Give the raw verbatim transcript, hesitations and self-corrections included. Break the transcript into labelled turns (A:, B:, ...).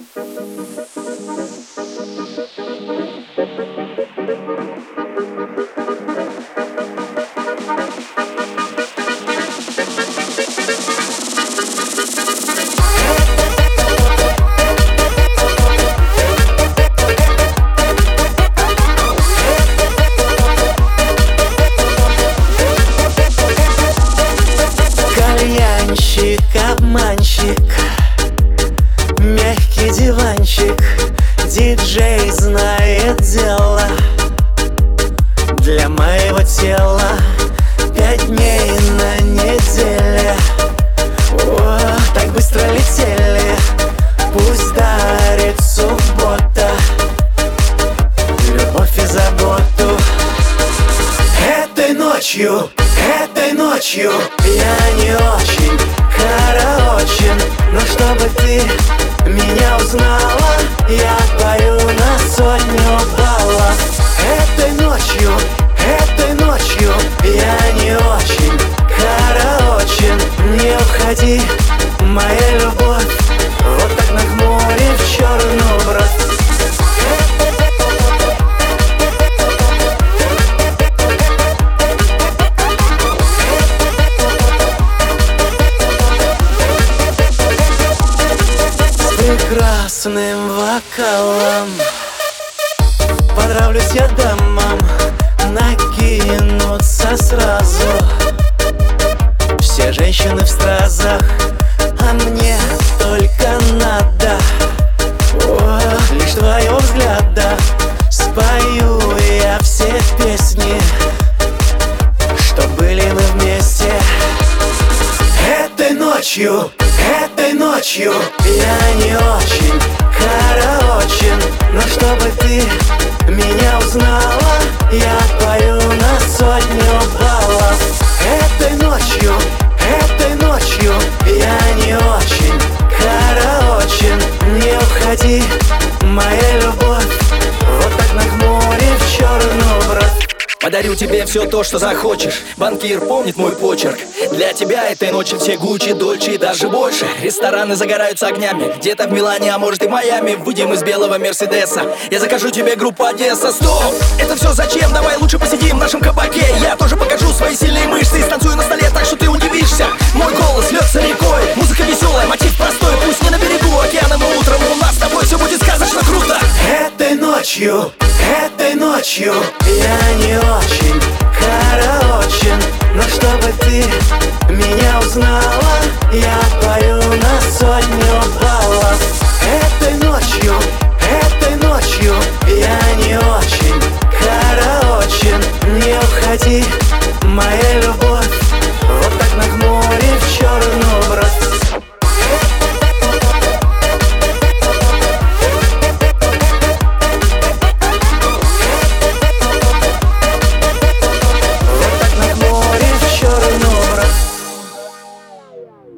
A: Кальянщик, обманщик, мягкий диванчик, диджей знает дело. Для моего тела пять дней на неделе. О, так быстро летели, пусть дарит суббота любовь и заботу. Этой ночью, этой ночью я не очень караочен, но чтобы ты меня узнала, я пою на сотню баллов. Этой ночью, этой ночью я не очень караочен. Не уходи, моя любовь, вот так нахмурив черную бровь. Прекрасным вокалом понравлюсь я дамам, накинутся сразу все женщины в стразах, а мне только надо о, лишь твоего взгляда. Спою я все песни, что были мы вместе. Этой ночью, этой ночью я не очень караочен, но чтобы ты меня узнала, я пою на сотню баллов. Этой ночью, этой ночью я не очень караочен. Не уходи, моя любовь, вот так нахмурив черную бровь.
B: Подарю тебе все то, что захочешь. Банкир помнит мой почерк. Для тебя этой ночи все Гуччи, Дольче и даже больше. Рестораны загораются огнями, где-то в Милане, а может и Майами. Выйдем из белого Мерседеса, я закажу тебе группу Одесса. Стоп! Это все зачем? Давай лучше посидим в нашем кабаке. Я тоже покажу свои сильные мышцы и станцую на столе так, что ты удивишься. Мой голос льется рекой, музыка веселая, мотив простой. Пусть не на берегу океана, но утром у нас с тобой все будет сказочно круто.
A: Этой ночью, этой ночью я не очень караочен, но чтобы ты меня узнала, я пою на сотню баллов. Этой ночью, этой ночью я не очень караочен. Не уходи, моя любовь.